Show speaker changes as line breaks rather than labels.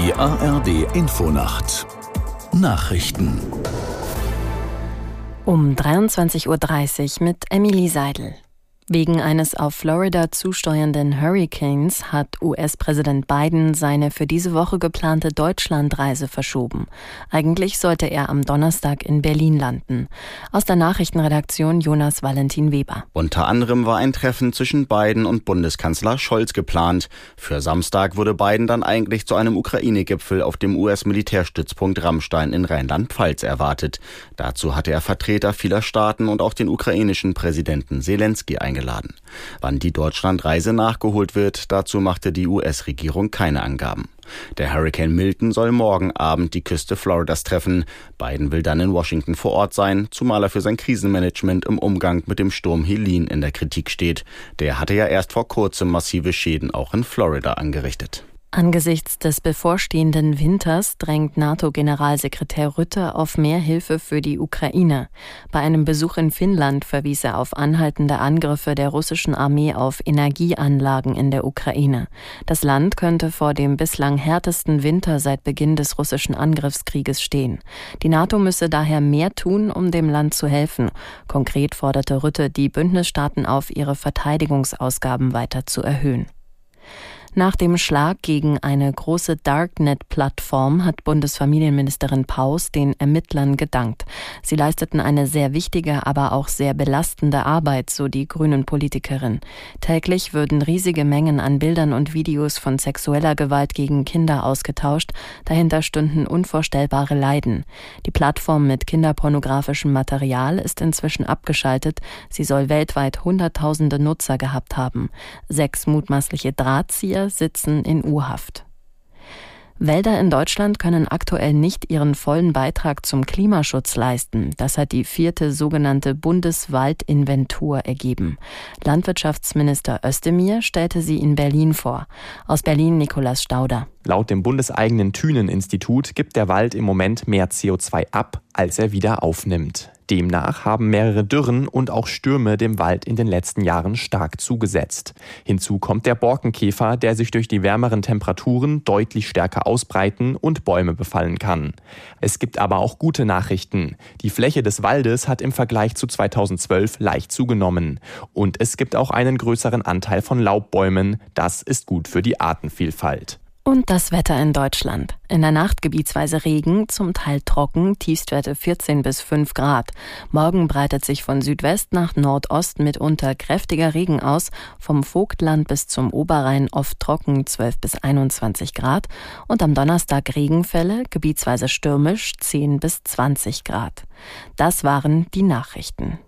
Die ARD Infonacht Nachrichten
um 23:30 Uhr mit Emily Seidel. Wegen eines auf Florida zusteuernden Hurricanes hat US-Präsident Biden seine für diese Woche geplante Deutschlandreise verschoben. Eigentlich sollte er am Donnerstag in Berlin landen. Aus der Nachrichtenredaktion Jonas Valentin Weber.
Unter anderem war ein Treffen zwischen Biden und Bundeskanzler Scholz geplant. Für Samstag wurde Biden dann eigentlich zu einem Ukraine-Gipfel auf dem US-Militärstützpunkt Ramstein in Rheinland-Pfalz erwartet. Dazu hatte er Vertreter vieler Staaten und auch den ukrainischen Präsidenten Selenskyj eingeladen. Wann die Deutschlandreise nachgeholt wird, dazu machte die US-Regierung keine Angaben. Der Hurrikan Milton soll morgen Abend die Küste Floridas treffen. Biden will dann in Washington vor Ort sein, zumal er für sein Krisenmanagement im Umgang mit dem Sturm Helene in der Kritik steht. Der hatte ja erst vor kurzem massive Schäden auch in Florida angerichtet.
Angesichts des bevorstehenden Winters drängt NATO-Generalsekretär Rutte auf mehr Hilfe für die Ukraine. Bei einem Besuch in Finnland verwies er auf anhaltende Angriffe der russischen Armee auf Energieanlagen in der Ukraine. Das Land könnte vor dem bislang härtesten Winter seit Beginn des russischen Angriffskrieges stehen. Die NATO müsse daher mehr tun, um dem Land zu helfen. Konkret forderte Rutte die Bündnisstaaten auf, ihre Verteidigungsausgaben weiter zu erhöhen. Nach dem Schlag gegen eine große Darknet-Plattform hat Bundesfamilienministerin Paus den Ermittlern gedankt. Sie leisteten eine sehr wichtige, aber auch sehr belastende Arbeit, so die Grünen-Politikerin. Täglich würden riesige Mengen an Bildern und Videos von sexueller Gewalt gegen Kinder ausgetauscht. Dahinter stünden unvorstellbare Leiden. Die Plattform mit kinderpornografischem Material ist inzwischen abgeschaltet. Sie soll weltweit Hunderttausende Nutzer gehabt haben. 6 mutmaßliche Drahtzieher sitzen in U-Haft. Wälder in Deutschland können aktuell nicht ihren vollen Beitrag zum Klimaschutz leisten. Das hat die 4. sogenannte Bundeswaldinventur ergeben. Landwirtschaftsminister Özdemir stellte sie in Berlin vor. Aus Berlin Nikolaus Stauder.
Laut dem bundeseigenen Thünen-Institut gibt der Wald im Moment mehr CO2 ab, als er wieder aufnimmt. Demnach haben mehrere Dürren und auch Stürme dem Wald in den letzten Jahren stark zugesetzt. Hinzu kommt der Borkenkäfer, der sich durch die wärmeren Temperaturen deutlich stärker ausbreiten und Bäume befallen kann. Es gibt aber auch gute Nachrichten. Die Fläche des Waldes hat im Vergleich zu 2012 leicht zugenommen. Und es gibt auch einen größeren Anteil von Laubbäumen. Das ist gut für die Artenvielfalt.
Und das Wetter in Deutschland. In der Nacht gebietsweise Regen, zum Teil trocken, Tiefstwerte 14 bis 5 Grad. Morgen breitet sich von Südwest nach Nordost mitunter kräftiger Regen aus, vom Vogtland bis zum Oberrhein oft trocken 12 bis 21 Grad und am Donnerstag Regenfälle, gebietsweise stürmisch 10 bis 20 Grad. Das waren die Nachrichten.